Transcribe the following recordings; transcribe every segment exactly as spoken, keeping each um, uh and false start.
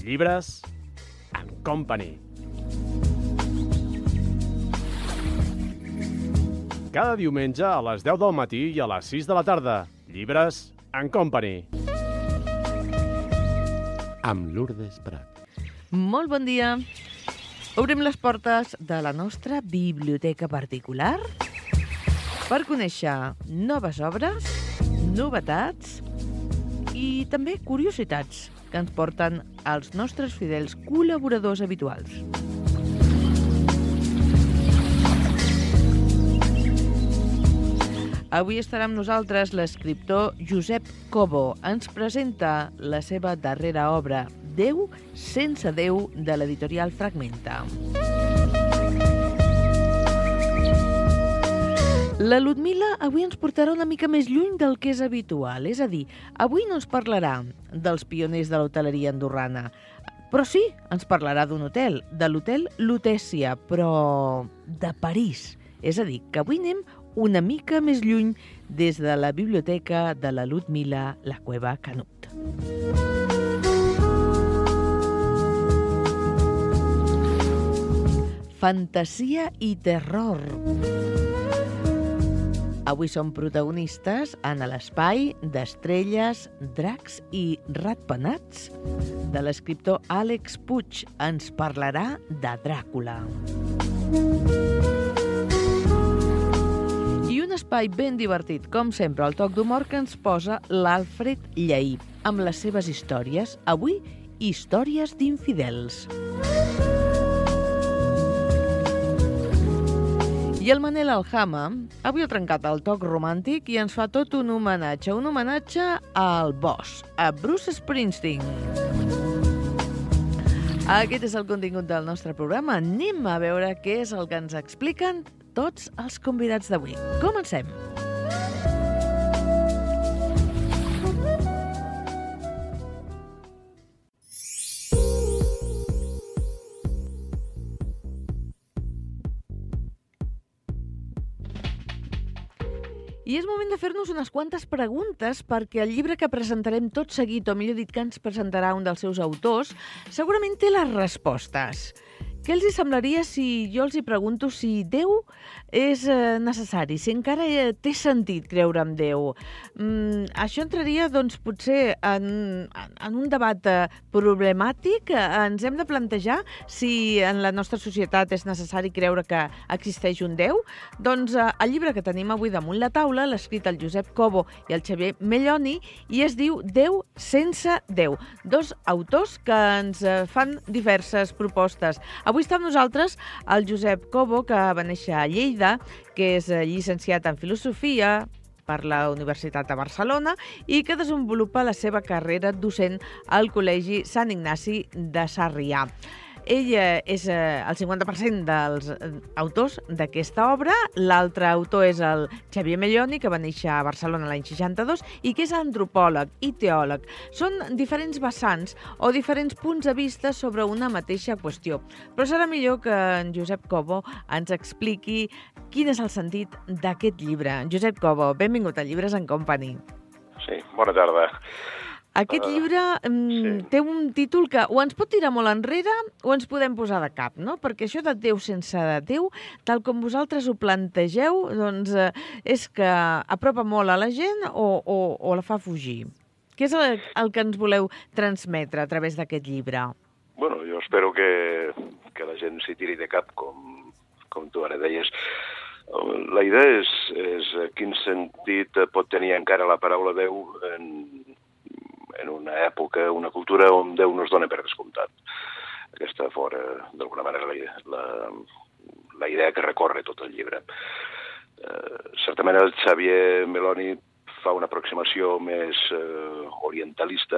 Llibres and Company. Cada diumenge a les deu del matí i a les sis de la tarda. Llibres and Company. Amb Lourdes Prat. Molt bon dia. Obrim les portes de la nostra biblioteca particular per conèixer noves obres, novetats i també curiositats que ens porten els nostres fidels col·laboradors habituals. Avui estarà amb nosaltres l'escriptor Josep Cobo. Ens presenta la seva darrera obra, Déu sense Déu, de l'editorial Fragmenta. La Ludmila avui ens portarà una mica més lluny del que és habitual. És a dir, avui no ens parlarà dels pioners de l'hoteleria andorrana, però sí, ens parlarà d'un hotel, de l'hotel Lutècia, però de París. És a dir, que avui anem una mica més lluny des de la biblioteca de la Ludmila, la Cueva Canut. Fantasia i terror. Avui som protagonistes en l'espai d'estrelles, dracs i ratpenats de l'escriptor Àlex Puig. Ens parlarà de Dràcula. I un espai ben divertit, com sempre, el toc d'humor que ens posa l'Alfred Lleí amb les seves històries. Avui, històries d'infidels. I el Manel Aljama avui ha trencat el toc romàntic i ens fa tot un homenatge, un homenatge al boss, a Bruce Springsteen. Aquest és el contingut del nostre programa. Anem a veure què és el que ens expliquen tots els convidats d'avui. Comencem! I és moment de fer-nos unes quantes preguntes perquè el llibre que presentarem tot seguit, o millor dit que ens presentarà un dels seus autors, segurament té les respostes. Què els hi semblaria si jo els hi pregunto si Déu és eh, necessari, si encara eh, té sentit creure en Déu? Mm, això entraria, doncs, potser en, en un debat eh, problemàtic. Eh, ens hem de plantejar si en la nostra societat és necessari creure que existeix un Déu. Doncs eh, el llibre que tenim avui damunt la taula l'ha escrit el Josep Cobo i el Xavier Melloni i es diu Déu sense Déu. Dos autors que ens eh, fan diverses propostes. Avui està amb nosaltres el Josep Cobo, que va néixer a Lleida, que és llicenciat en Filosofia per la Universitat de Barcelona i que desenvolupa la seva carrera docent al Col·legi Sant Ignasi de Sarrià. Ell és el cinquanta per cent dels autors d'aquesta obra. L'altre autor és el Xavier Melloni, que va néixer a Barcelona l'any seixanta-dos i que és antropòleg i teòleg. Són diferents vessants o diferents punts de vista sobre una mateixa qüestió. Però serà millor que en Josep Cobo ens expliqui quin és el sentit d'aquest llibre. Josep Cobo, benvingut a Llibres and Company. Sí, bona tarda. Aquest llibre um, sí. té un títol que o ens pot tirar molt enrere o ens podem posar de cap, no? Perquè això de Déu sense Déu, tal com vosaltres ho plantegeu, doncs eh, és que apropa molt a la gent o, o, o la fa fugir. Què és el, el que ens voleu transmetre a través d'aquest llibre? Bueno, jo espero que, que la gent s'hi tiri de cap, com, com tu ara deies. La idea és, és quin sentit pot tenir encara la paraula Déu en... en una època, una cultura on Déu no es dona per descomptat. Aquesta fora, d'alguna manera, la, la, la idea que recorre tot el llibre. Eh, certament el Xavier Melloni fa una aproximació més eh, orientalista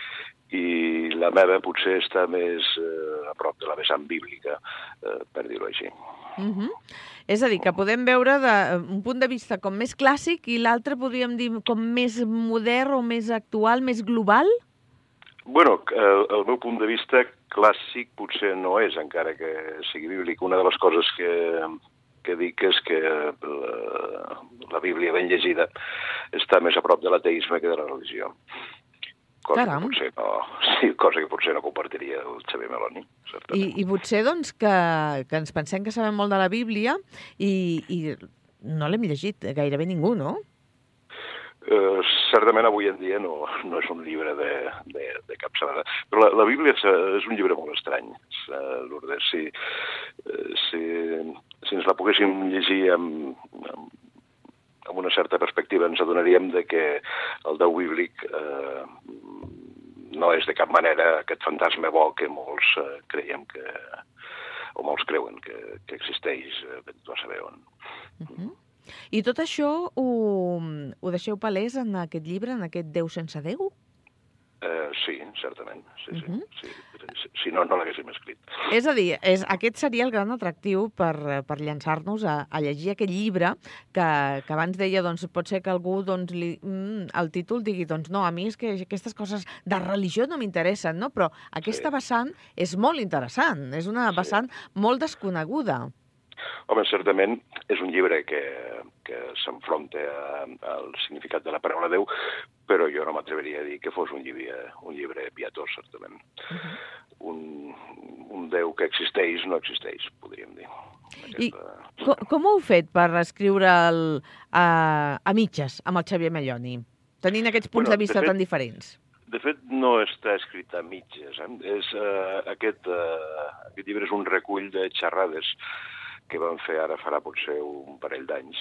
i la meva potser està més eh, a prop de la vessant bíblica, eh, per dir-ho així. Uh-huh. És a dir, que podem veure de, un punt de vista com més clàssic i l'altre podríem dir com més modern o més actual, més global? Bueno, el, el meu punt de vista clàssic potser no és, encara que sigui bíblic. Una de les coses que, que dic és que la, la Bíblia ben llegida està més a prop de l'ateisme que de la religió. Cosa Caram. que potser no, sí, cosa que potser no compartiria el Xavier Meloni, certament. I, i potser doncs, que, que ens pensem que sabem molt de la Bíblia i, i no l'hem llegit gairebé ningú, no? Uh, certament avui en dia no, no és un llibre de, de, de capçalera. Però la, la Bíblia és, és un llibre molt estrany, uh, Lourdes. Si, uh, si, si ens la poguéssim llegir amb, amb, amb una certa perspectiva, ens adonaríem de que el Déu bíblic uh, no és de cap manera aquest fantasma bo que molts uh, creiem que, o molts creuen que, que existeix, uh, tu a saber on. Uh-huh. I tot això ho, ho deixeu palès en aquest llibre, en aquest Déu sense Déu? Uh, sí, certament. Sí, sí, Uh-huh. sí. Si, si no, no l'haguéssim escrit. És a dir, és, aquest seria el gran atractiu per, per llançar-nos a, a llegir aquest llibre que, que abans deia, doncs, pot ser que algú doncs, li, mm, el títol digui, doncs no, a mi és que aquestes coses de religió no m'interessen, no? Però aquesta Sí. vessant és molt interessant, és una Sí. vessant molt desconeguda. Home, certament és un llibre que, que s'enfronta a- al significat de la paraula Déu, però jo no m'atreveria a dir que fos un llibre, un llibre pietós, certament. Uh-huh. Un, un Déu que existeix, no existeix, podríem dir. I co com ho heu fet per escriure'l a, a mitges amb el Xavier Meloni, tenint aquests punts Bueno, de vista de fet- tan diferents? De fet, no està escrit a mitges. Eh? És, uh, aquest, uh, aquest llibre és un recull de xerrades que van fer ara farà potser un parell d'anys.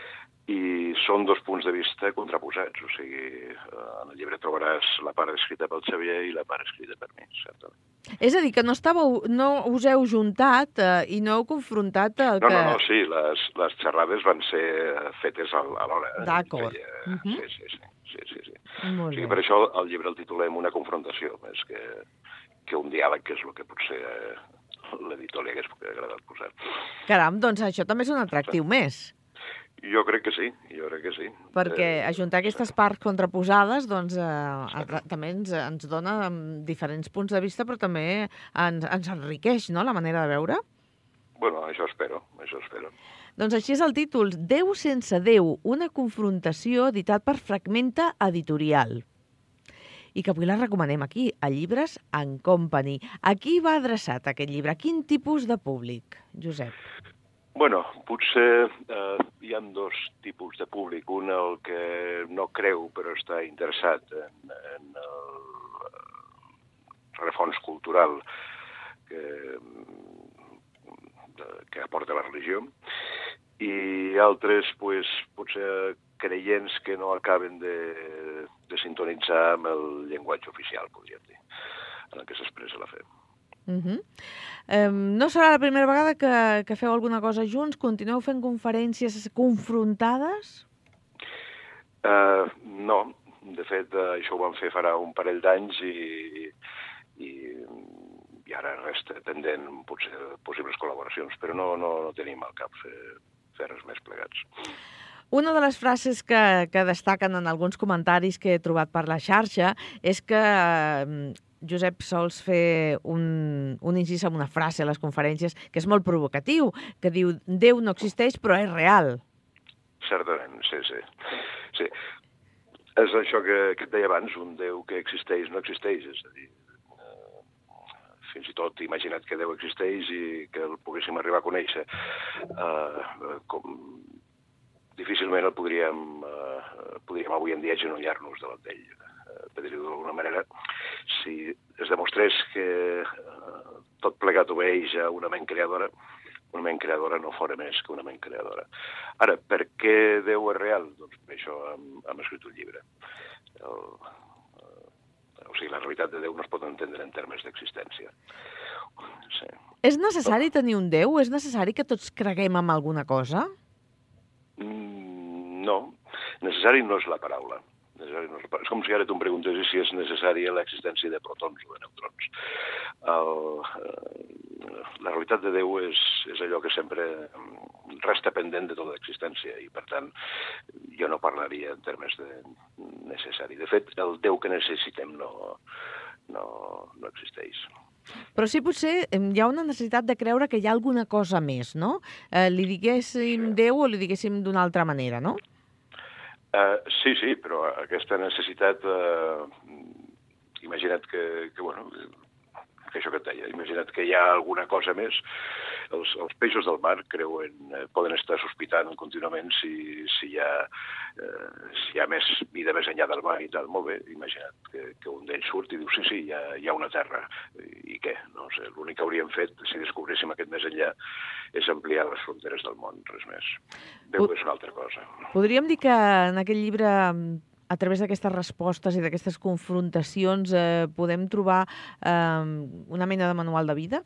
I són dos punts de vista contraposats. O sigui, uh, en el llibre trobaràs la part escrita pel Xavier i la part escrita per mi, certament. És a dir, que no, estàveu, no us heu juntat eh, i no heu confrontat el No, que... no, no, sí, les, les xerrades van ser eh, fetes al- alhora. eh? D'acord. Feia- Mhm. Sí, sí, sí. sí, sí, sí. Molt O sigui, bé. per això el llibre el titulem Una confrontació, més que, que un diàleg, que és el que potser eh, l'editor li hagués agradat posar. Caram, doncs això també és un atractiu més, Jo crec que sí, jo crec que sí. perquè Eh, ajuntar aquestes parts contraposades doncs, eh, atra- també ens, ens dona mm, diferents punts de vista, però també ens, ens enriqueix, no?, la manera de veure. Bueno, això espero, això espero. Doncs així és el títol, Déu sense Déu, una confrontació, editat per Fragmenta Editorial. I que avui la recomanem aquí, a Llibres en Company. A qui va adreçat aquest llibre? A quin tipus de públic, Josep? Bueno, potser eh, hi ha dos tipus de públic. Un, el que no creu però està interessat en, en el refons cultural que, de, que aporta la religió, i altres, pues, potser creients que no acaben de, de sintonitzar amb el llenguatge oficial, podríem dir, en el que s'expressa la fe. Uh -huh. um, no serà la primera vegada que, que feu alguna cosa junts? Continueu fent conferències confrontades? Uh, no, de fet, uh, això ho vam fer farà un parell d'anys i, i, i ara resta pendent potser possibles col·laboracions, però no, no, no tenim al cap fer, fer res més plegats. Una de les frases que, que destaquen en alguns comentaris que he trobat per la xarxa és que eh, Josep sols fer un, un incís amb una frase a les conferències que és molt provocatiu, que diu Déu no existeix però és real. Certament, sí, sí. sí. És això que, que et deia abans, un Déu que existeix no existeix, és a dir, eh, fins i tot imagina't que Déu existeix i que el poguéssim arribar a conèixer. Eh, com difícilment el podríem, eh, podríem avui en dia agenollar-nos davant d'ell. Eh, per dir-ho d'alguna manera, si es demostrés que eh, tot plegat obeeix a una ment creadora, una ment creadora no fora més que una ment creadora. Ara, per què Déu és real? Doncs per això hem, hem escrit un llibre. El, eh, o sigui, la realitat de Déu no es pot entendre en termes d'existència. Sí. És necessari tenir un Déu? És necessari que tots creguem en alguna cosa? Mm, no, necessari no és la paraula. Necessari no és, la paraula. És com si ara tu em preguntessis si és necessària l'existència de protons o de neutrons. El, eh, la realitat de Déu és, és allò que sempre resta pendent de tota existència i, per tant, jo no parlaria en termes de necessari. De fet, el Déu que necessitem no, no, no existeix. Però sí, potser hi ha una necessitat de creure que hi ha alguna cosa més, no? Eh, li diguéssim Déu o li diguéssim d'una altra manera, no? Uh, sí, sí, però aquesta necessitat uh, imagina't que, que bueno, que això que et deia, imagina't que hi ha alguna cosa més. Els, els peixos del mar creuen, eh, poden estar sospitant contínuament si, si, hi ha, eh, si hi ha més vida més enllà del mar i tal. Molt bé, imagina't que, que un d'ells surt i diu sí, sí, hi ha, hi ha una terra. I, i què? No sé, l'únic que hauríem fet, si descobréssim aquest més enllà, és ampliar les fronteres del món, res més. Déu és una altra cosa. Podríem dir que en aquest llibre, a través d'aquestes respostes i d'aquestes confrontacions, eh, podem trobar eh, una mena de manual de vida?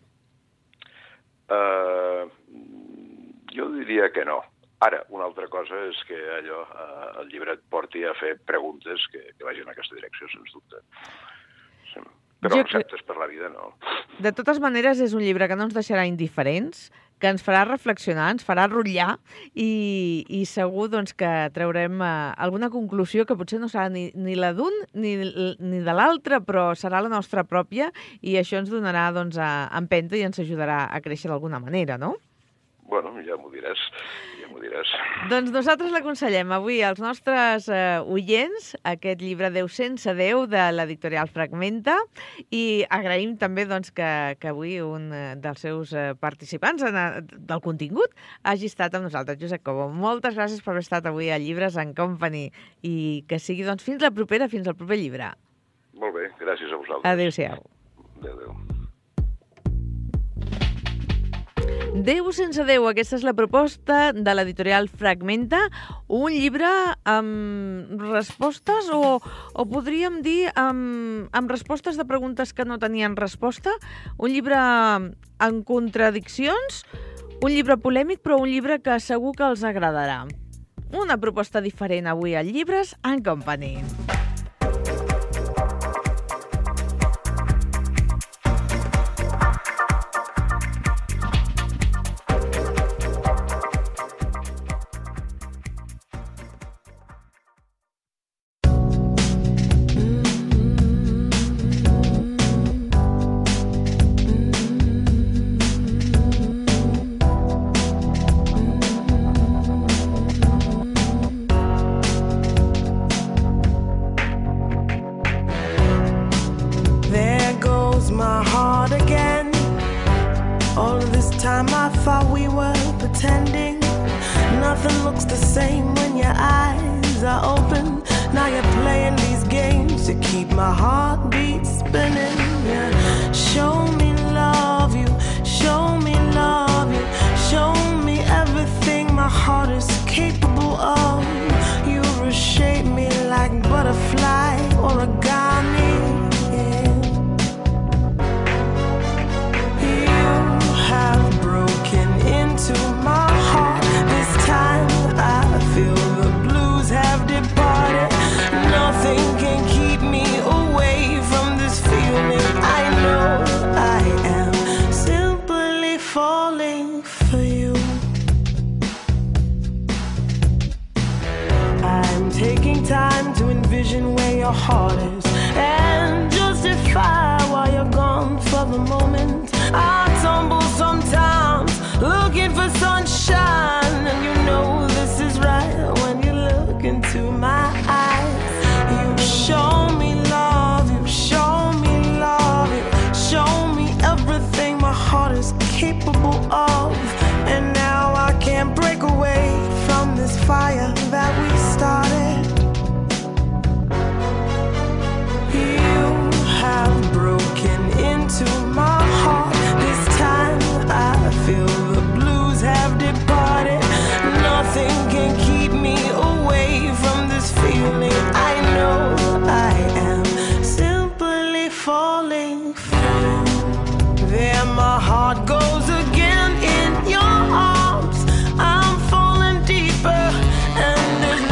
Uh, jo diria que no. Ara, una altra cosa és que allò, uh, el llibre et porti a fer preguntes que, que vagin en aquesta direcció, sens dubte. Sí. Però Jo receptes per la vida, no. De totes maneres, és un llibre que no ens deixarà indiferents, que ens farà reflexionar, ens farà rotllar i, i segur doncs, que traurem eh, alguna conclusió que potser no serà ni, ni la d'un ni, ni de l'altre, però serà la nostra pròpia i això ens donarà doncs, a empenta i ens ajudarà a créixer d'alguna manera, no? Bueno, ja m'ho diràs, ja m'ho diràs. Doncs nosaltres l'aconsellem avui als nostres eh, oients aquest llibre Déu sense Déu de l'editorial Fragmenta i agraïm també doncs, que, que avui un eh, dels seus eh, participants en, eh, del contingut hagi estat amb nosaltres, Josep Cobo. Moltes gràcies per haver estat avui a Llibres and Company i que sigui doncs, fins la propera, fins al proper llibre. Molt bé, gràcies a vosaltres. Adéu-siau. Adéu-adéu. Déu sense Déu, aquesta és la proposta de l'editorial Fragmenta, un llibre amb respostes o, o podríem dir amb, amb respostes de preguntes que no tenien resposta, un llibre amb contradiccions, un llibre polèmic, però un llibre que segur que els agradarà. Una proposta diferent avui a Llibres and Company. Goes again in your arms. I'm falling deeper, and there's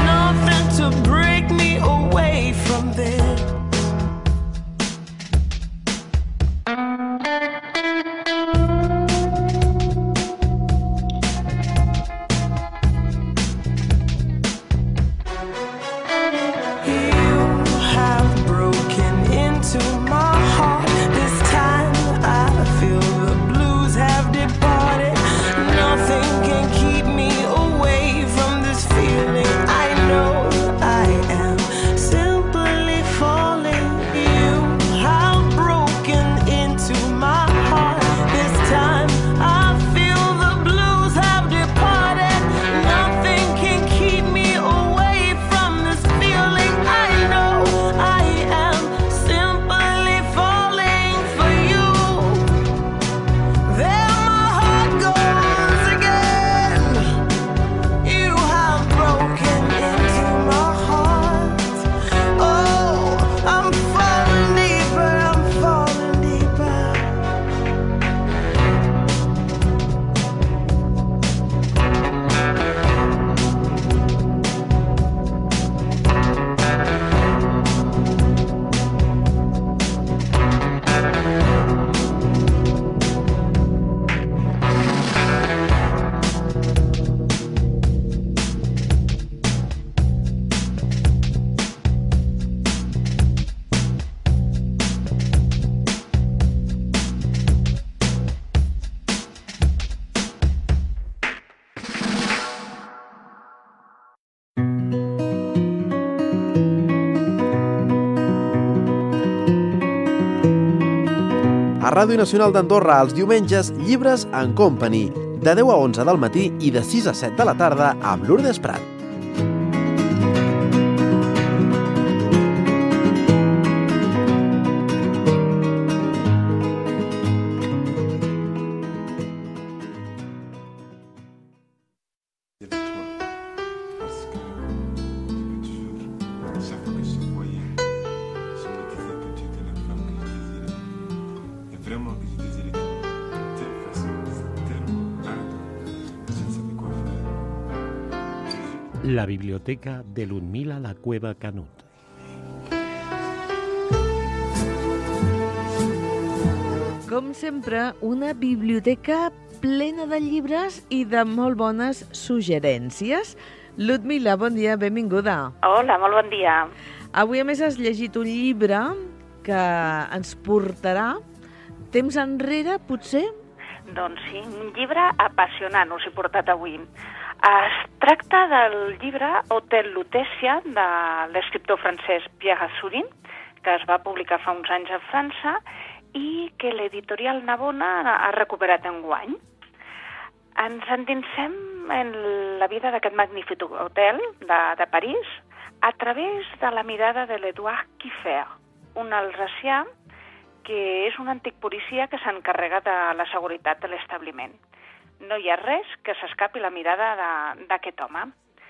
A Ràdio Nacional d'Andorra els diumenges Llibres en Company, de deu a onze del matí i de sis a set de la tarda amb Lourdes Prat. La biblioteca de Ludmila La Cueva Canut. Com sempre, una biblioteca plena de llibres i de molt bones suggerències. Ludmila, bon dia, benvinguda. Hola, molt bon dia. Avui, a més, has llegit un llibre que ens portarà temps enrere, potser? Doncs sí, un llibre apassionant us he portat avui. Es tracta del llibre Hotel Lutetia, de l'escriptor francès Pierre Azoulin, que es va publicar fa uns anys a França i que l'editorial Navona ha recuperat enguany. Ens endinsem en la vida d'aquest magnífic hotel de, de París a través de la mirada de l'Edouard Kiefer, un alsacià que és un antic policia que s'encarrega de la seguretat de l'establiment. No hi ha res que s'escapi la mirada d'aquest home.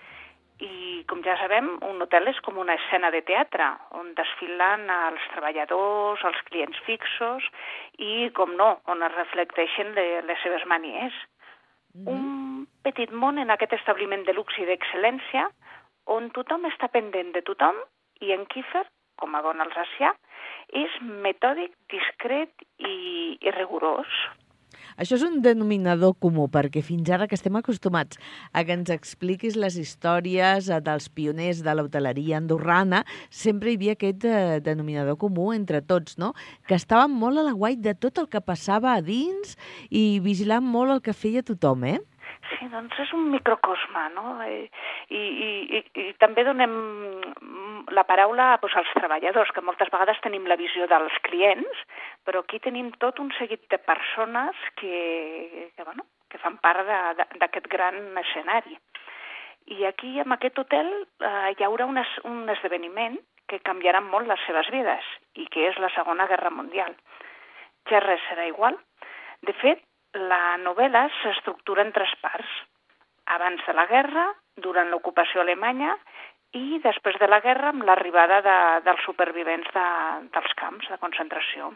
I, com ja sabem, un hotel és com una escena de teatre, on desfilen els treballadors, els clients fixos i, com no, on es reflecteixen les seves manies. Mm-hmm. Un petit món en aquest establiment de luxe i d'excel·lència, on tothom està pendent de tothom i en Kiefer, com a bon alsacià, és metòdic, discret i, i rigorós. Això és un denominador comú, perquè fins ara que estem acostumats a que ens expliquis les històries dels pioners de l'hoteleria andorrana, sempre hi havia aquest eh, denominador comú entre tots, no? Que estaven molt a l'aguait de tot el que passava a dins i vigilant molt el que feia tothom, eh? Sí, doncs és un microcosme, no? I, i, i, i també donem la paraula doncs, als treballadors, que moltes vegades tenim la visió dels clients, però aquí tenim tot un seguit de persones que, que, bueno, que fan part d'aquest gran escenari. I aquí, en aquest hotel, eh, hi haurà un, es, un esdeveniment que canviarà molt les seves vides, i que és la Segona Guerra Mundial. Ja res serà igual. De fet, la novel·la s'estructura en tres parts. Abans de la guerra, durant l'ocupació alemanya i després de la guerra amb l'arribada de, dels supervivents de, dels camps de concentració.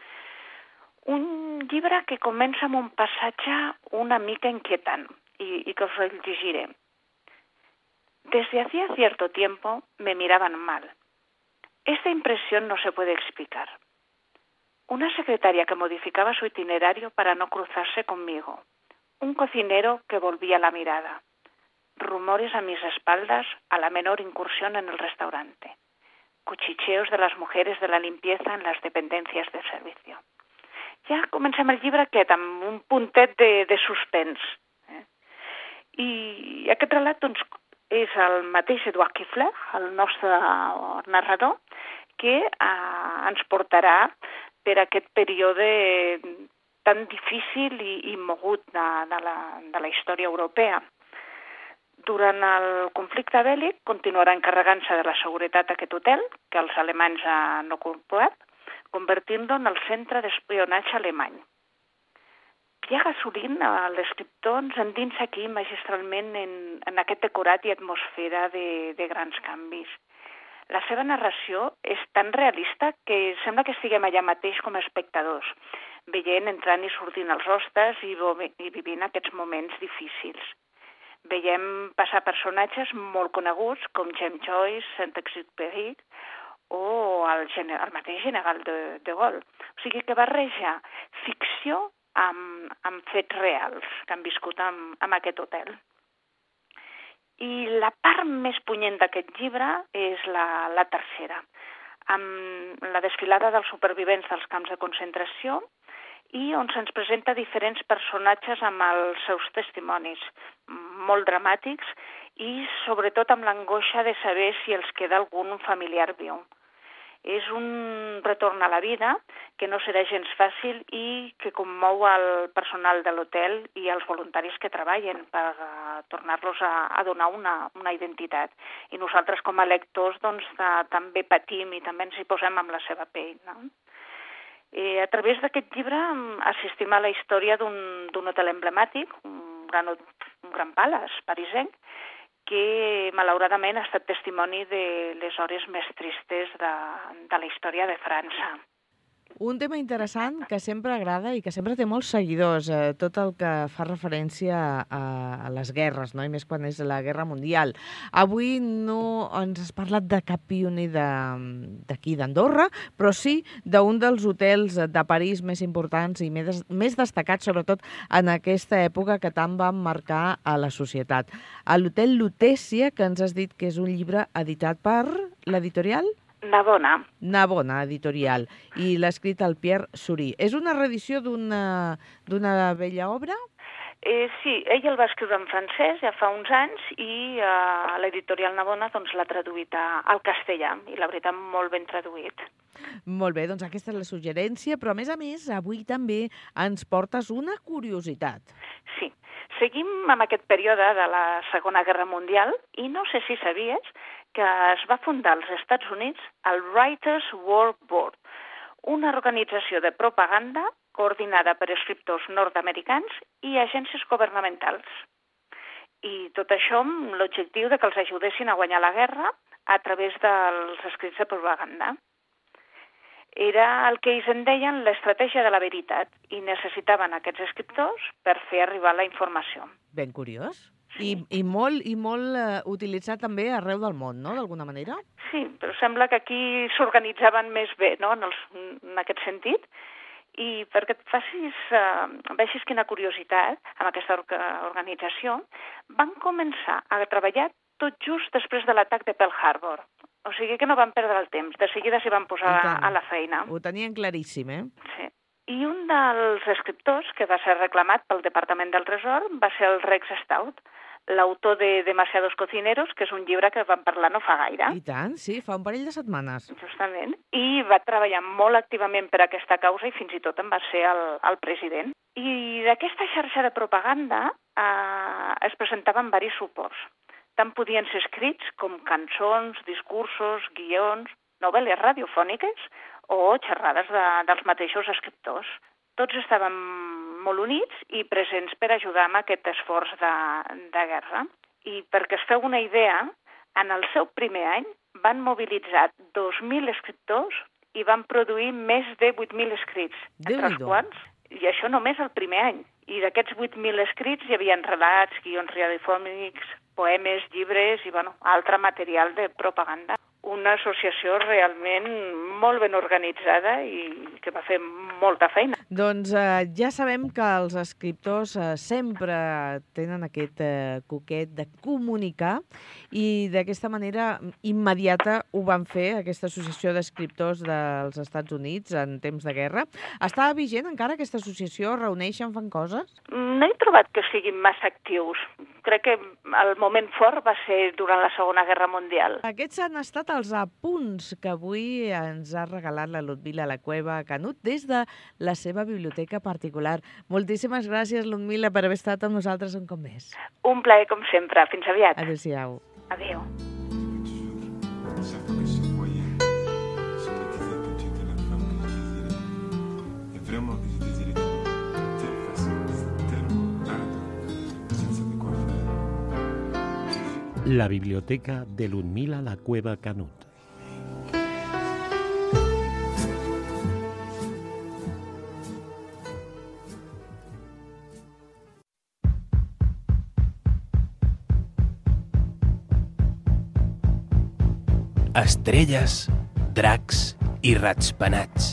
Un llibre que comença amb un passatge una mica inquietant i, i que us el llegiré. Desde hacía cierto tiempo me miraban mal. Esta impresión no se puede explicar. Una secretaria que modificaba su itinerario para no cruzarse conmigo. Un cocinero que volvía la mirada. Rumores a mis espaldas a la menor incursión en el restaurante. Cuchicheos de las mujeres de la limpieza en las dependencias de servicio. Ja comencem el llibre aquest, amb un puntet de, de suspens. Eh? I aquest relat doncs, és el mateix Edouard Kiefer, el nostre narrador, que eh, ens portarà per aquest període tan difícil i, i mogut de, de, la, de la història europea. Durant el conflicte bèl·lic continuarà encarregant-se de la seguretat d'aquest hotel, que els alemanys han ocupat, convertint-lo en el centre d'espionatge alemany. Pierre Azoulin, l'escriptor, ens endinsa aquí magistralment en, en aquest decorat i atmosfera de, de grans canvis. La seva narració és tan realista que sembla que estiguem allà mateix com a espectadors, veient entrant i sortint els hostes i, i vivint aquests moments difícils. Veiem passar personatges molt coneguts com James Joyce, Saint-Exupéry o el, el mateix general de, de Gaulle. O sigui que barreja ficció amb, amb fets reals que han viscut amb, amb aquest hotel. I la part més punyent d'aquest llibre és la, la tercera, amb la desfilada dels supervivents dels camps de concentració i on se'ns presenta diferents personatges amb els seus testimonis, molt dramàtics i sobretot amb l'angoixa de saber si els queda algun familiar viu. És un retorn a la vida que no serà gens fàcil i que commou el personal de l'hotel i els voluntaris que treballen per uh, tornar-los a, a donar una, una identitat. I nosaltres com a lectors doncs, uh, també patim i també ens hi posem amb la seva pell. No? Eh, a través d'aquest llibre assistim a la història d'un hotel emblemàtic, un gran, un gran palace parisenc, que malauradament ha estat testimoni de les hores més tristes de, de la història de França. Un tema interessant que sempre agrada i que sempre té molts seguidors, eh, tot el que fa referència a, a les guerres, no? I més quan és la Guerra Mundial. Avui no ens has parlat de cap pioner d'aquí d'Andorra, però sí d'un dels hotels de París més importants i més, més destacats, sobretot en aquesta època que tant van marcar a la societat. A l'hotel Lutecia, que ens has dit que és un llibre editat per l'editorial? Navona. Navona, editorial. I l'ha escrit el Pierre Sury. És una reedició d'una d'una vella obra? Eh, sí, ell el va escriure en francès ja fa uns anys i eh, l'editorial Navona doncs, l'ha traduït a, al castellà i la veritat molt ben traduït. Molt bé, doncs aquesta és la suggerència, però a més a més avui també ens portes una curiositat. Sí, seguim amb aquest període de la Segona Guerra Mundial i no sé si sabies que es va fundar als Estats Units el Writers' War Board, una organització de propaganda coordinada per escriptors nord-americans i agències governamentals. I tot això amb l'objectiu de que els ajudessin a guanyar la guerra a través dels escrits de propaganda. Era el que ells en deien l'estratègia de la veritat i necessitaven aquests escriptors per fer arribar la informació. Ben curiós. I, i molt, i molt uh, utilitzat també arreu del món, no?, d'alguna manera? Sí, però sembla que aquí s'organitzaven més bé, no?, en, els, en aquest sentit. I perquè et facis, uh, vegis quina curiositat amb aquesta organització, van començar a treballar tot just després de l'atac de Pearl Harbor. O sigui que no van perdre el temps, de seguida s'hi van posar a la feina. Ho tenien claríssim, eh? Sí. I un dels escriptors que va ser reclamat pel Departament del Tresor va ser el Rex Stout, l'autor de Demasiados Cocineros, que és un llibre que vam parlar no fa gaire. I tant, sí, fa un parell de setmanes. Justament. I va treballar molt activament per aquesta causa i fins i tot en va ser el, el president. I d'aquesta xarxa de propaganda eh, es presentaven varis suports. Tant podien ser escrits com cançons, discursos, guions, novel·les radiofòniques o xerrades de, dels mateixos escriptors. Tots estaven molt units i presents per ajudar amb aquest esforç de, de guerra. I perquè es feu una idea, en el seu primer any van mobilitzar dos mil escriptors i van produir més de vuit mil escrits, entre els quals, i això només el primer any. I d'aquests vuit mil escrits hi havia relats, guions radiofònics, poemes, llibres i bueno, altre material de propaganda. Una associació realment molt ben organitzada i que va fer molta feina. Doncs eh, ja sabem que els escriptors eh, sempre tenen aquest eh, coquet de comunicar i d'aquesta manera immediata ho van fer, aquesta associació d'escriptors dels Estats Units en temps de guerra. Està vigent encara aquesta associació? Reuneixen, fan coses? No he trobat que siguin massa actius. Crec que el moment fort va ser durant la Segona Guerra Mundial. Aquests han estat els apunts que avui ens ha regalat la Ludmila La Cueva Canut des de la seva biblioteca particular. Moltíssimes gràcies, Ludmila, per haver estat amb nosaltres un cop més. Un plaer, com sempre. Fins aviat. Adéu-siau. Adéu. La biblioteca de Ludmila La Cueva Canut. Estrelles, dracs i ratspenats.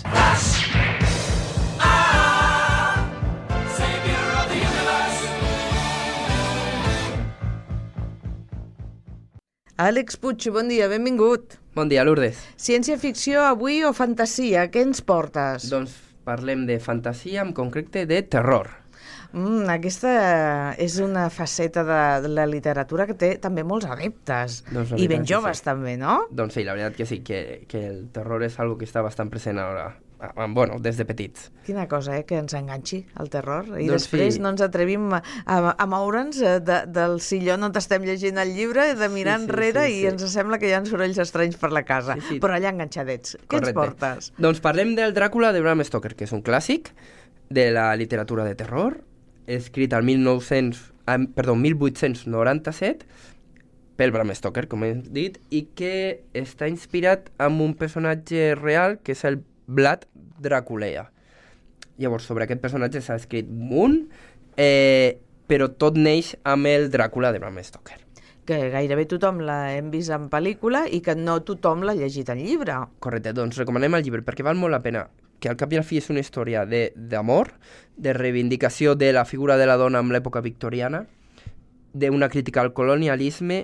Àlex Puig, bon dia, benvingut. Bon dia, Lourdes. Ciència-ficció avui o fantasia? Què ens portes? Doncs parlem de fantasia, en concret de terror. Mm, aquesta és una faceta de, de la literatura que té també molts adeptes, doncs i ben veritat, joves sí. també, no? Doncs sí, la veritat que sí, que, que el terror és algo que està bastant present ara, bueno, des de petits. Quina cosa, eh, que ens enganxi el terror, i doncs després sí. no ens atrevim a, a moure'ns de, del sillon on estem llegint el llibre, de mirar sí, sí, enrere sí, sí. i ens sembla que hi ha sorolls estranys per la casa, sí, sí. però allà enganxadets. Què ens portes? Doncs parlem del Dràcula de Bram Stoker, que és un clàssic de la literatura de terror, escrit al mil nou-cents, perdó, mil vuit-cents noranta-set pel Bram Stoker, com hem dit, i que està inspirat en un personatge real que és el Vlad Dracula. Llavors, sobre aquest personatge s'ha escrit un munt, eh, però tot neix amb el Dràcula de Bram Stoker. Que gairebé tothom l'hem vist en pel·lícula i que no tothom l'ha llegit en llibre. Correcte, doncs recomanem el llibre perquè val molt la pena, que al cap i al fi és una història d'amor, de, de reivindicació de la figura de la dona en l'època victoriana, d'una crítica al colonialisme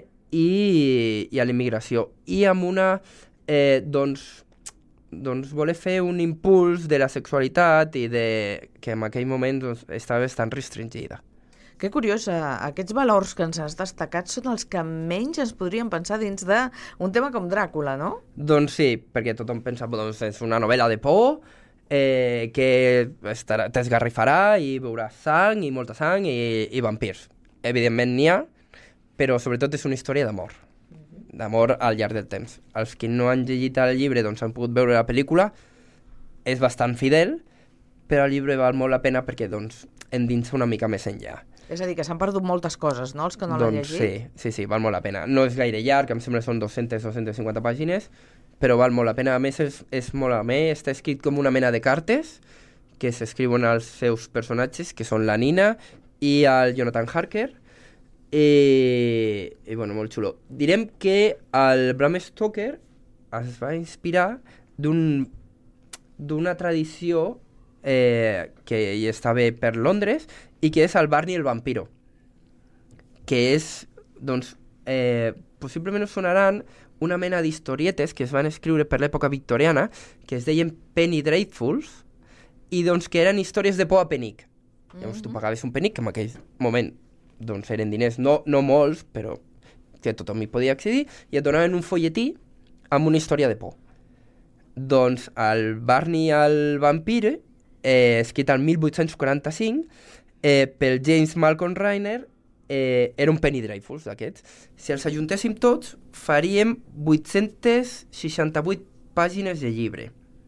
i, i a l'immigració, i amb una, eh, doncs, doncs voler fer un impuls de la sexualitat i de, que en aquell moment doncs, estava bastant restringida. Que curiós, aquests valors que ens has destacat són els que menys ens podríem pensar dins d'un tema com Dràcula, no? Doncs sí, perquè tothom pensa que doncs, és una novel·la de por, eh, que t'esgarrifarà i veuràs sang i molta sang i, i vampirs. Evidentment n'hi ha, però sobretot és una història d'amor. d'amor al llarg del temps. Els que no han llegit el llibre doncs han pogut veure la pel·lícula, és bastant fidel, però el llibre val molt la pena perquè doncs endinsa una mica més enllà. És a dir, que s'han perdut moltes coses, no?, els que no l'han doncs llegit? sí, sí, sí, val molt la pena. No és gaire llarg, em sembla que són dues-centes a dues-centes cinquanta pàgines, però val molt la pena. A més, és, és molt amè, està escrit com una mena de cartes que s'escriuen als seus personatges, que són la Nina i el Jonathan Harker, I, i bueno, molt xulo. Direm que el Bram Stoker es va inspirar d'un d'una tradició eh, que hi estava per Londres i que és el Barney el vampiro, que és, doncs, eh, possiblement us sonaran una mena d'historietes que es van escriure per l'època victoriana, que es deien Penny Dreadfuls, i doncs que eren històries de por a penic. Mm-hmm. Llavors tu pagaves un penic, que en aquell moment doncs eren diners, no, no molts, però que tothom hi podia accedir, i et donaven un folletí amb una història de por. Doncs el Barney el vampir, eh, escrit al mil vuit-cents quaranta-cinc, eh, pel James Malcolm Reiner, eh, era un Penny Dreadfuls d'aquests. Si els ajuntéssim tots, faríem vuit-centes seixanta-vuit pàgines de llibre.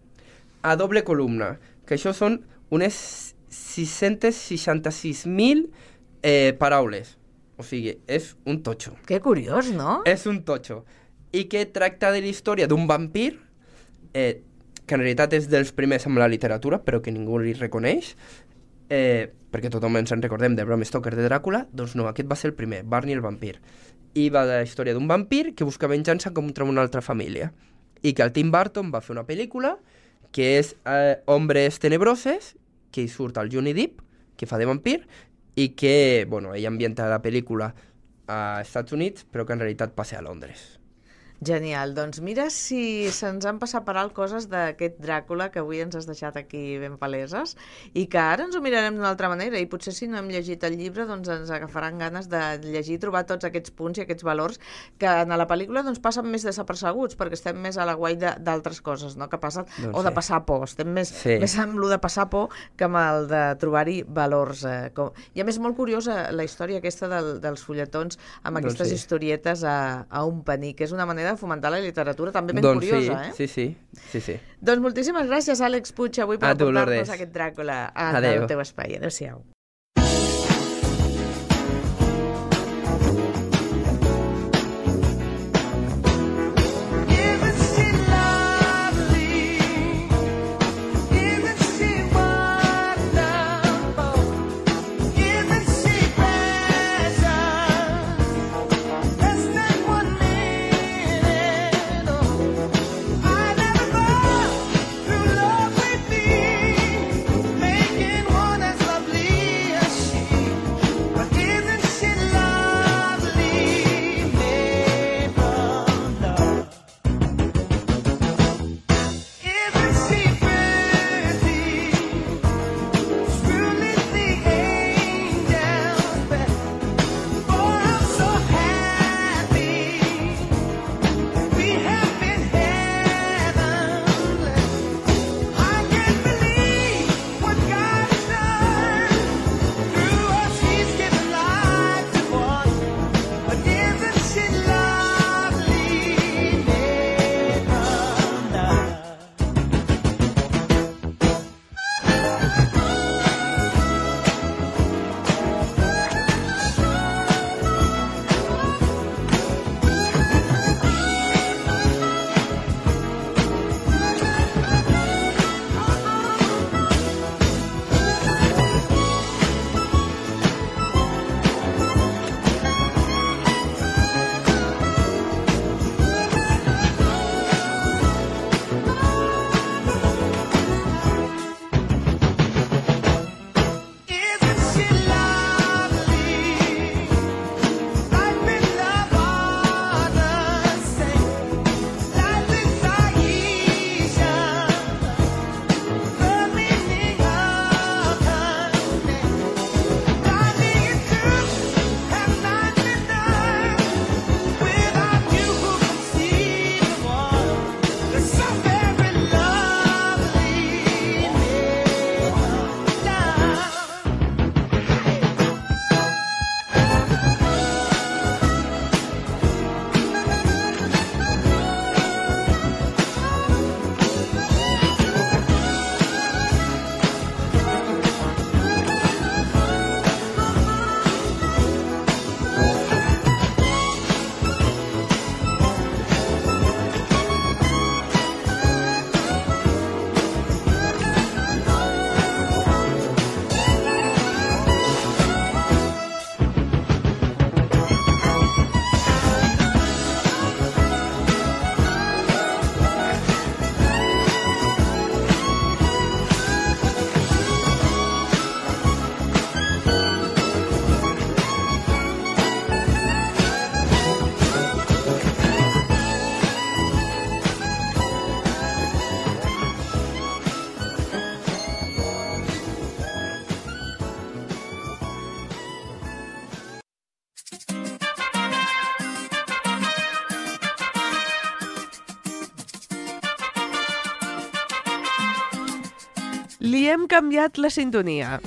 A doble columna, que això són unes sis-centes seixanta-sis mil Eh, paraules. O sigui, és un totxo. Que curiós, no? És un totxo. I que tracta de la història d'un vampir, eh, que en realitat és dels primers amb la literatura, però que ningú li reconeix, eh, perquè tothom ens en recordem de Bram Stoker de Dràcula, doncs no, aquest va ser el primer, Barney el vampir. I va de la història d'un vampir que busca venjança contra una altra família. I que el Tim Burton va fer una pel·lícula que és eh, Hombres Tenebroses, que hi surt el Johnny Depp, que fa de vampir, i que, bueno, ella ambienta la pel·lícula a Estats Units, però que en realitat passa a Londres. Genial, doncs mira si se'ns han passat per alt coses d'aquest Dràcula que avui ens has deixat aquí ben paleses i que ara ens ho mirarem d'una altra manera i potser si no hem llegit el llibre doncs ens agafaran ganes de llegir i trobar tots aquests punts i aquests valors que en la pel·lícula doncs passen més desapercebuts perquè estem més a la guai d'altres coses, no?, que passen, doncs o de passar por, estem més, sí. més amb el de passar por que amb el de trobar-hi valors. Eh, com... I a més molt curiosa la història aquesta del, dels fulletons amb aquestes doncs sí. historietes a, a un penic, que és una manera de fomentar la literatura també ben doncs curiosa, sí, eh? Sí, sí, sí, sí. Doncs moltíssimes gràcies, Àlex Puig, avui per aportar-nos aquest Dràcula al teu espai. Adéu-siau. Making one that's lovely. Li hem canviat la sintonia.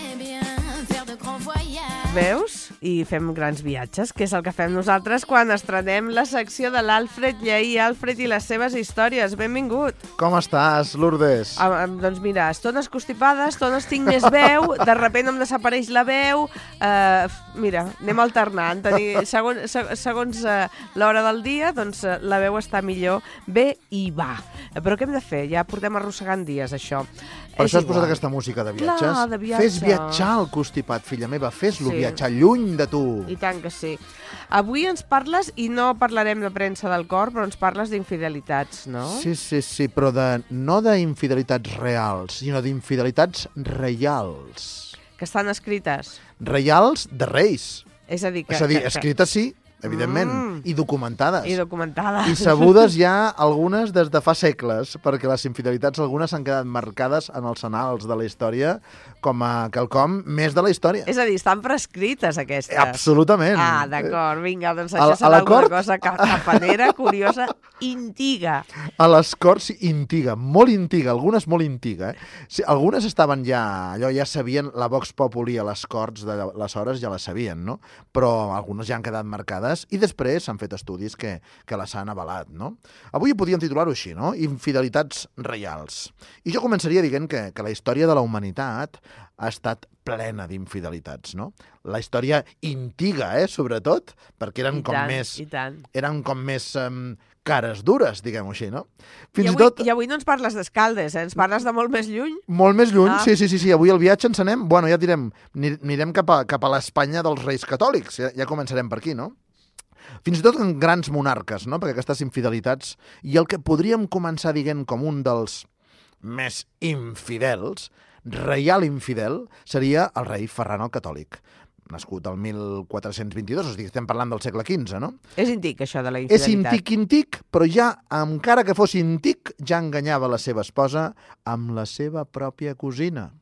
Veus? I fem grans viatges, que és el que fem nosaltres quan estrenem la secció de l'Alfred Lleí. Alfred i les seves històries. Benvingut. Com estàs, Lourdes? Ah, doncs mira, estones constipades, estones tinc més veu, de sobte em desapareix la veu. Uh, mira, anem alternant. Tenir, segons segons uh, l'hora del dia, doncs uh, la veu està millor. Bé i va. Però què hem de fer? Ja portem arrossegant dies, això. Per és això has igual. Posat aquesta música de viatges? Clar, de viatge. Fes viatjar el constipat, filla meva. Fes-lo sí. viatjar lluny de tu. I tant que sí. Avui ens parles, i no parlarem de premsa del cor, però ens parles d'infidelitats, no? Sí, sí, sí, però de, no d'infidelitats reals, sinó d'infidelitats reials. Que estan escrites. Reials de reis. És a dir, que... És a dir, que, escrites sí, evidentment, mm. i documentades. I documentades. I sabudes ja algunes des de fa segles, perquè les infidelitats algunes s'han quedat marcades en els annals de la història com a quelcom més de la història. És a dir, estan prescrites aquestes. Absolutament. Ah, d'acord, vinga, doncs això serà alguna cosa campanera, curiosa, intiga. A les corts, intiga, molt intiga, algunes molt intiga. Eh? Sí, algunes estaven ja, allò ja sabien, la Vox Populi a les corts de les hores ja la sabien, no? Però algunes ja han quedat marcades i després s'han fet estudis que, que les han avalat, no? Avui podíem titular-ho així, no? Infidelitats reials. I jo començaria dient que, que la història de la humanitat ha estat plena d'infidelitats, no? La història intiga, eh, sobretot, perquè eren I com tant, més... I tant. Eren com més um, cares dures, diguem-ho així, no? Fins I, avui, i tot... I avui no ens parles d'Escaldes, eh? Ens parles de molt més lluny? Molt més lluny, ah. sí, sí, sí, sí. Avui el viatge ens anem, bueno, ja direm, anirem cap a, cap a l'Espanya dels Reis Catòlics, ja, ja començarem per aquí, no? Fins i tot en grans monarques, no? Perquè aquestes infidelitats, i el que podríem començar dient com un dels més infidels, reial infidel, seria el rei Ferran el Catòlic, nascut el mil quatre-cents vint-i-dos, o sigui, estem parlant del segle quinze, no? És intic, això de la infidelitat. És intic, intic, però ja, encara que fos intic, ja enganyava la seva esposa amb la seva pròpia cosina.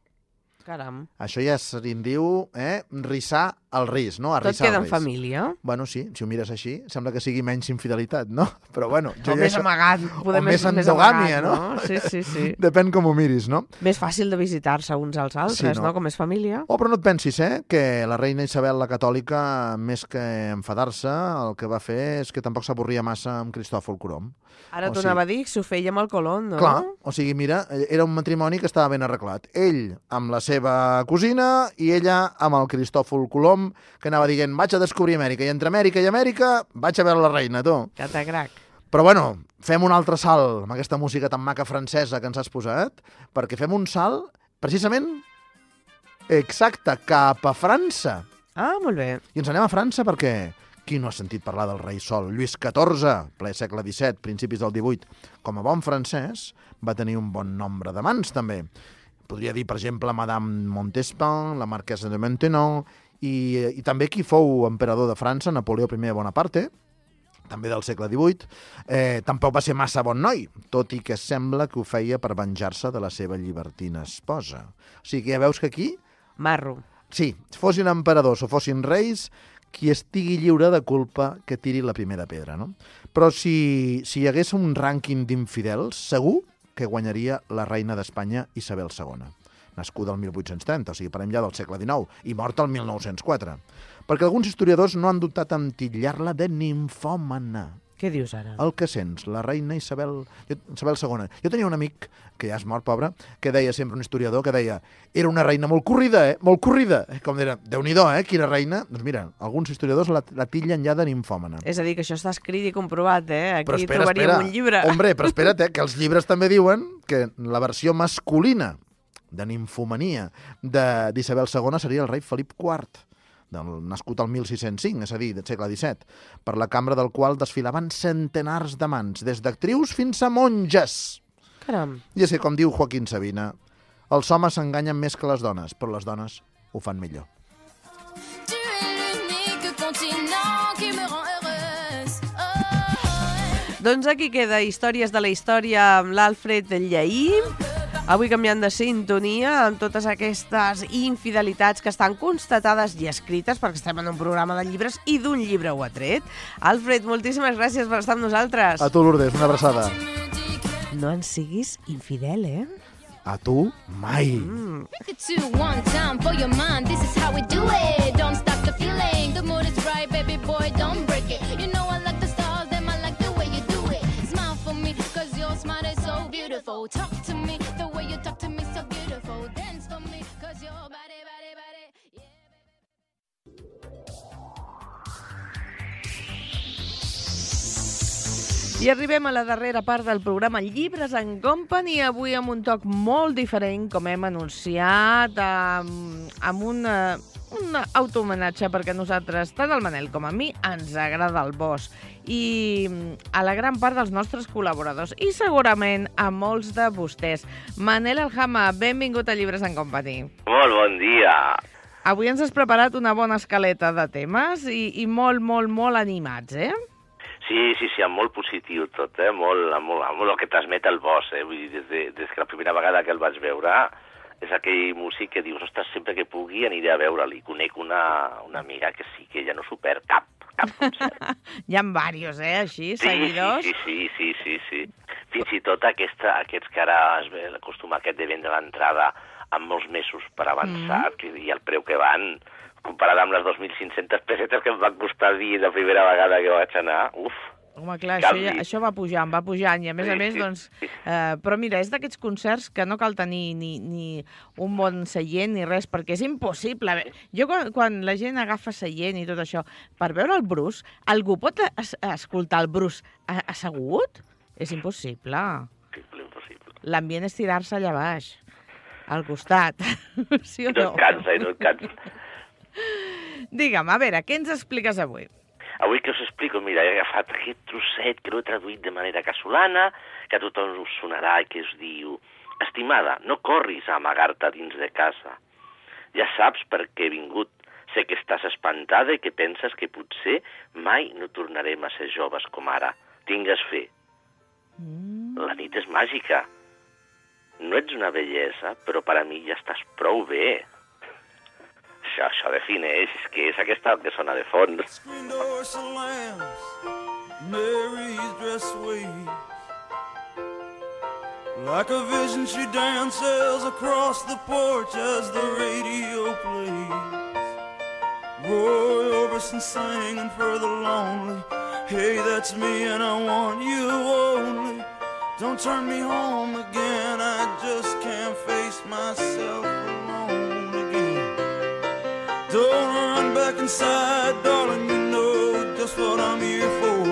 Caram. Això ja se'n diu, eh, rissar el ris, no? Tot queda en família. Bueno, sí, si ho mires així, sembla que sigui menys infidelitat, no? Però bueno... O més això... amagat. O més endogàmia, no? no? Sí, sí, sí. Depèn com ho miris, no? Més fàcil de visitar-se uns als altres, sí, no? no? Com és família. Oh, però no et pensis, eh? Que la reina Isabel la Catòlica, més que enfadar-se, el que va fer és que tampoc s'avorria massa amb Cristòfol Colom. Ara t'ho anava a dir, s'ho feia amb el Colom, no? Clar, o sigui, mira, era un matrimoni que estava ben arreglat. Ell amb la seva cosina i ella amb el Cristòfol Colom, que anava dient, vaig a descobrir Amèrica, i entre Amèrica i Amèrica vaig a veure la reina, tu. Catagrac. Però bueno, fem un altre salt amb aquesta música tan maca francesa que ens has posat, perquè fem un salt, precisament, exacte, cap a França. Ah, molt bé. I ens anem a França perquè qui no ha sentit parlar del rei Sol? Lluís catorze, ple segle disset, principis del divuit, com a bon francès, va tenir un bon nombre d'amants, també. Podria dir, per exemple, Madame Montespan, la marquesa de Maintenon, i, i també qui fou emperador de França, Napoleó I Bonaparte, també del segle divuit, eh, tampoc va ser massa bon noi, tot i que sembla que ho feia per venjar-se de la seva llibertina esposa. O sigui que ja veus que aquí... Marro. Sí, fossin emperadors o fossin reis, qui estigui lliure de culpa que tiri la primera pedra, no? Però si, si hi hagués un rànquing d'infidels, segur que guanyaria la reina d'Espanya Isabel segona, nascuda el mil vuit-cents trenta, o sigui, parlem ja del segle dinou, i morta el mil nou-cents quatre. Perquè alguns historiadors no han dubtat en titllar-la de nimfòmana. Què dius ara? El que sents, la reina Isabel, Isabel segona. Jo tenia un amic, que ja és mort, pobre, que deia sempre, un historiador, que deia, era una reina molt corrida, eh? Molt corrida. Com era, Déu-n'hi-do, eh? Quina reina. Doncs mira, alguns historiadors la, la titllen ja de nimfòmana. És a dir, que això està escrit i comprovat, eh? Aquí però espera, trobaríem espera. un llibre. Hombre, però espera't, eh? Que els llibres també diuen que la versió masculina de nimfomania d'Isabel segona seria el rei Felip quart, del, nascut al mil sis-cents cinc, és a dir, del segle disset, per la cambra del qual desfilaven centenars d'amants, des d'actrius fins a monges. Caram. I és que, com diu Joaquín Sabina, els homes s'enganyen més que les dones, però les dones ho fan millor. Doncs aquí queda Històries de la Història amb l'Alfred Lleí. Avui canviant de sintonia amb totes aquestes infidelitats que estan constatades i escrites, perquè estem en un programa de llibres i d'un llibre ho ha tret. Alfred, moltíssimes gràcies per estar amb nosaltres. A tu, Lourdes, una abraçada. No en siguis infidel, eh? A tu, mai. Mm. Two, one time for your mind, this is how we do it. Don't stop the feeling, the mood is right, baby boy, don't break it. You know I like the stars, them I like the way you do it. Smile for me, cause your smile is so beautiful. Talk to me, the way you talk to me so beautiful. Dance for me, cause your body, body, body, yeah, I arribem a la darrera part del programa Llibres en Company, avui amb un toc molt diferent, com hem anunciat, amb, amb un, un autohomenatge, perquè a nosaltres, tant al Manel com a mi, ens agrada el bosc. I a la gran part dels nostres col·laboradors, i segurament a molts de vostès. Manel Aljama, benvingut a Llibres en Company. Molt bon dia. Avui ens has preparat una bona escaleta de temes i, i molt, molt, molt animats, eh? Sí, sí, sí, molt positiu tot, eh? Molt, molt, molt el que transmet el bosc, eh? Vull dir, des, de, des que la primera vegada que el vaig veure, és aquell músic que dius, ostres, sempre que pugui aniré a veure'l. I conec una, una amiga que sí, que ja no s'ho perd cap, cap concert. Hi ha diversos, eh, així, sí, seguidors. Sí, sí, sí, sí, sí, sí. Fins i tot aquesta, aquests que ara es ve l'acostum aquest de vendre l'entrada amb molts mesos per avançar, mm. que, i el preu que van, comparat amb les dos mil cinc-centes pessetes que em van costar dir la primera vegada que vaig anar, uf. Home, clar, això, ja, això va pujant, va pujant, i a més sí, a més, sí, doncs... Sí. Eh, però mira, és d'aquests concerts que no cal tenir ni, ni un bon seient ni res, perquè és impossible. Jo, quan, quan la gent agafa seient i tot això, per veure el Bruce, algú pot es, escoltar el Bruce assegut? És impossible. Impossible, impossible. L'ambient és tirar-se allà baix, al costat. Sí o no? I no et cansa, i no et cansa. Digue'm, a veure, què ens expliques avui? Avui que us explico, mira, he agafat aquest trosset que l'he traduït de manera casolana, que a tothom us sonarà i que us diu: estimada, no corris a amagar-te dins de casa. Ja saps per què he vingut. Sé que estàs espantada i que penses que potser mai no tornarem a ser joves com ara. Tingues fe. Mm. La nit és màgica. No ets una bellesa, però per a mi ja estàs prou bé. Això, això defineix, és que és aquesta que sona de fons. Mary's dress waves like a vision, she dances across the porch as the radio plays. Roy Orbison singing for the lonely. Hey, that's me and I want you only. Don't turn me home again, I just can't face myself alone again. Don't run back inside, darling, you know just what I'm here for.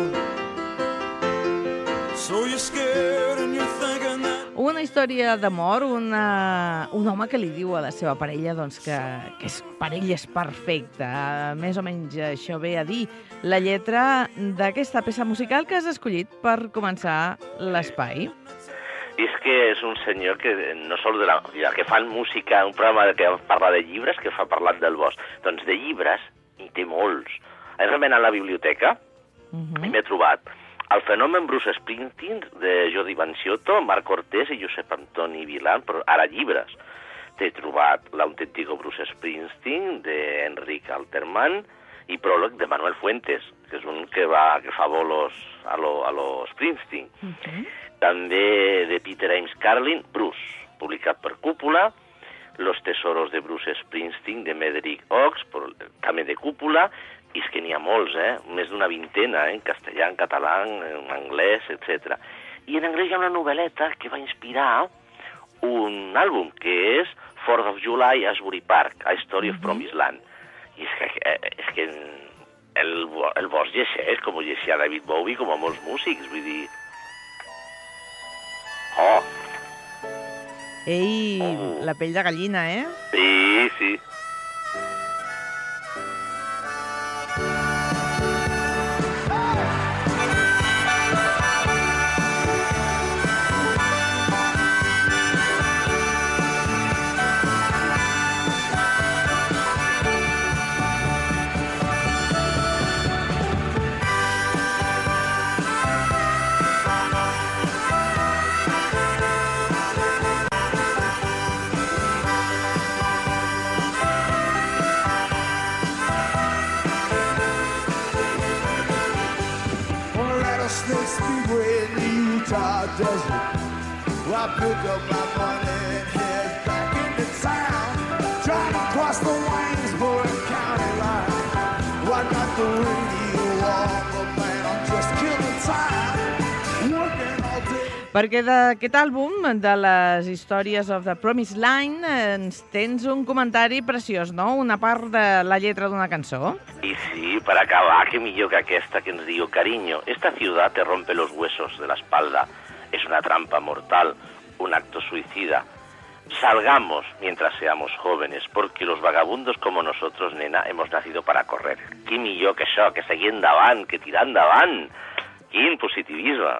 So you're scared and you're thinking that... Una història d'amor, una... un home que li diu a la seva parella doncs, que, que és parella és perfecta. Més o menys això ve a dir la lletra d'aquesta peça musical que has escollit per començar l'espai. I és que és un senyor que no sol de la... que fan música, un programa que parla de llibres, que fa parlant del bosc. Doncs de llibres hi té molts. He remenat la biblioteca uh-huh. i m'he trobat El fenomen Bruce Springsteen, de Jordi Banciotto, Marc Cortés i Josep Antoni Vilan, però ara llibres. T'he trobat L'autèntico Bruce Springsteen, d'Enric Alterman, i pròleg de Manuel Fuentes, que és un que, va, que fa bolos a lo, a lo Springsteen. Uh-huh. També de Peter Ames Carlin, Bruce, publicat per Cúpula, Los tesoros de Bruce Springsteen, de Mederic Ox, també de Cúpula, i és que n'hi ha molts, eh? Més d'una vintena, eh? En castellà, en català, en anglès, etcètera. I en anglès hi ha una novel·leta que va inspirar un àlbum, que és fourth of July, Ashbury Park, A Story of Promised Land. I és que, és que el, el bosc llegeix, com ho llegia David Bowie, com a molts músics, vull dir... Oh! Ei, oh. La pell de gallina, eh? Sí, sí. I pick up my money and head back into town, trying to cross the Waynesboro County line. I got the radio on, but man, I'm just killing time, working all day. Perquè d'aquest àlbum, de les històries of the Promised Line, ens tens un comentari preciós, no? Una part de la lletra d'una cançó. I sí, per acabar, que millor que aquesta que ens diu: cariño, esta ciudad te rompe los huesos de la espalda. Es una trampa mortal, un acto suicida. Salgamos mientras seamos jóvenes, porque los vagabundos como nosotros, nena, hemos nacido para correr. Qui millor que això, que seguir endavant, que tirar endavant. Quin positivisme.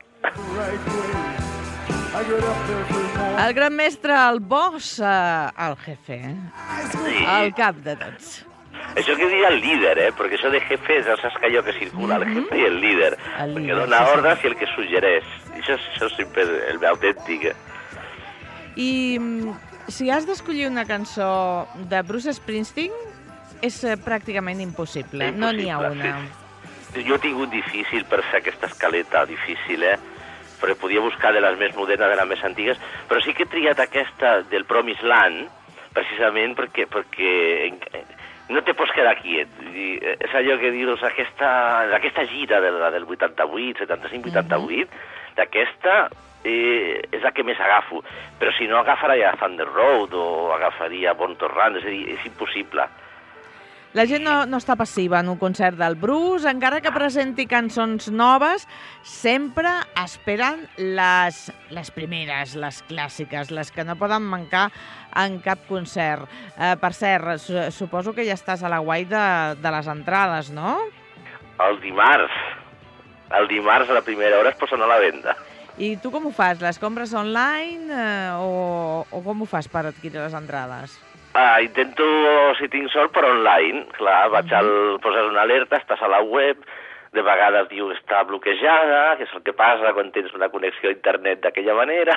El gran mestre, el boss, eh, el jefe, eh? Sí. El cap de tots. Això que diria el líder, eh? Perquè això de jefe és el sascalló que circula, el jefe i el líder. El perquè líder, dona sí, ordres i el que suggereix. I això, això és sempre el autèntic. Eh? I mm, si has d'escollir una cançó de Bruce Springsteen, és eh, pràcticament impossible. No n'hi ha una. Sí. Jo he tingut difícil per fer aquesta escaleta, difícil, eh? Perquè podia buscar de les més modernes, de les més antigues, però sí que he triat aquesta del Promised Land, precisament perquè, perquè no te pots quedar quiet. És allò que dius, aquesta, aquesta gira de la del vuitanta-vuit, setanta-cinc vuitanta-vuit, mm-hmm. d'aquesta eh, és la que més agafo. Però si no, agafaria Thunder Road o agafaria Born to Run, és a dir, és impossible. La gent no, no està passiva en un concert del Bruce, encara que presenti cançons noves, sempre esperen les, les primeres, les clàssiques, les que no poden mancar en cap concert. Eh, per cert, su suposo que ja estàs a la guai de, de les entrades, no? El dimarts. El dimarts a la primera hora es posen a la venda. I tu com ho fas? Les compres online eh, o, o com ho fas per adquirir les entrades? Ah, intento, si tinc sort, per online. Clar, vaig al... poses una alerta, estàs a la web, de vegades diu que està bloquejada, que és el que passa quan tens una connexió a internet d'aquella manera.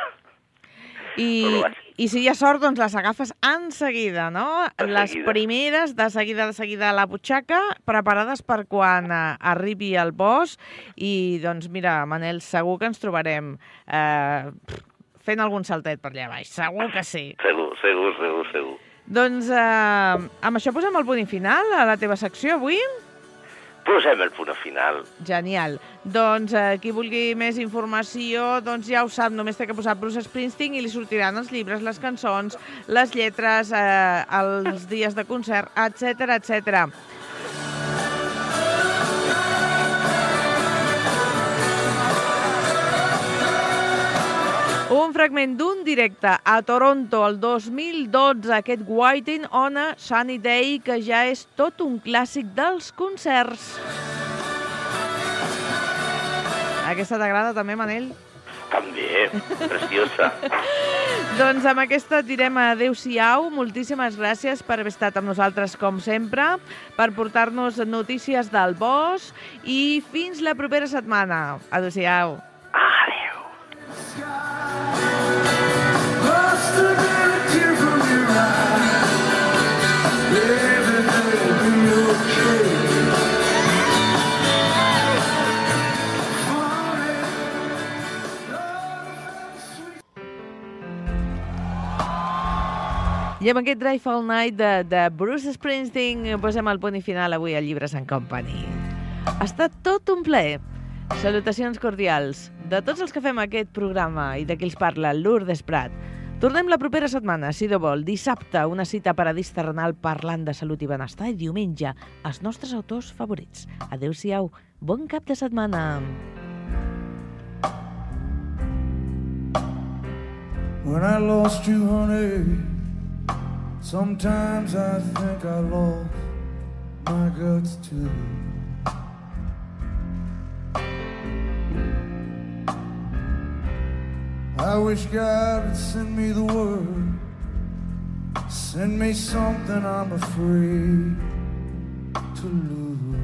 I, I si hi ha sort, doncs les agafes en seguida, no? De les seguida. primeres, de seguida, de seguida a la butxaca, preparades per quan eh, arribi el boss. I, doncs, mira, Manel, segur que ens trobarem eh, fent algun saltet per allà baix. Segur que sí. Segur, segur, segur, segur. Doncs eh, amb això posem el punt i final a la teva secció avui. Posem el punt final. Genial. Doncs eh, qui vulgui més informació, doncs ja ho sap, només té que posar Bruce Springsteen i li sortiran els llibres, les cançons, les lletres, eh, els dies de concert, etcètera, etcètera. Un fragment d'un directe a Toronto el dos mil dotze, aquest Waiting on a Sunny Day, que ja és tot un clàssic dels concerts. Aquesta t'agrada també, Manel? També, preciosa. Doncs amb aquesta et direm adéu-siau. Moltíssimes gràcies per haver estat amb nosaltres, com sempre, per portar-nos notícies del boss i fins la propera setmana. Adéu-siau. I amb aquest Drive All Night de, de Bruce Springsteen posem el punt i final avui a Llibres and Company. Ha estat tot un plaer. Salutacions cordials de tots els que fem aquest programa i de qui els parla, Lourdes Prat. Tornem la propera setmana, si de vol. Dissabte, una cita paradís terrenal parlant de salut i benestar, i diumenge, els nostres autors favorits. Adéu-siau, bon cap de setmana. When I lost you, honey, sometimes I think I lost my guts too. I wish God would send me the word, send me something I'm afraid to lose.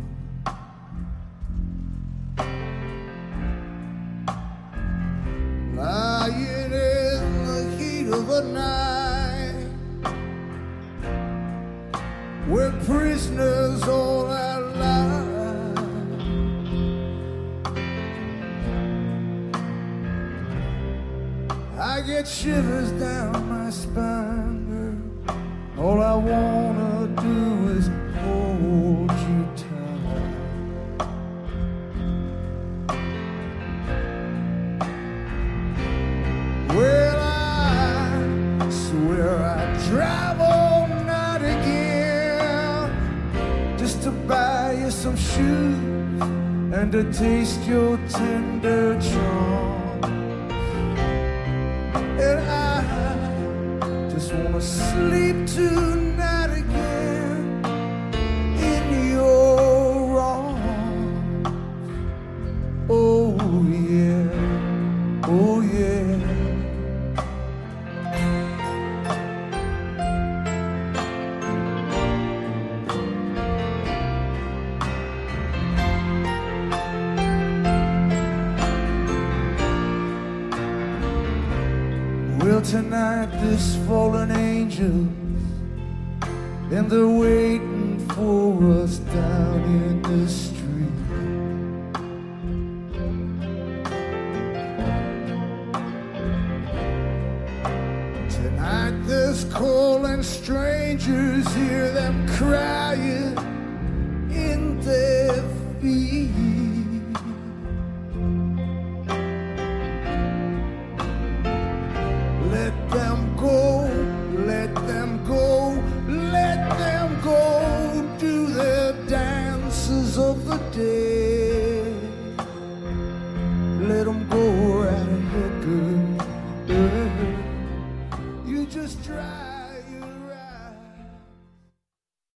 Lying in the heat of a night, we're prisoners all our lives. I get shivers down my spine, girl. All I wanna do is hold you tight. Well, I swear I'd drive all night again just to buy you some shoes and to taste your tender charm. And I just wanna sleep tonight again in your arms. Oh yeah, oh yeah. Well, tonight this fallen angel, and they're waiting for us down in the street. Tonight there's calling strangers, hear them crying in their feet. Let them go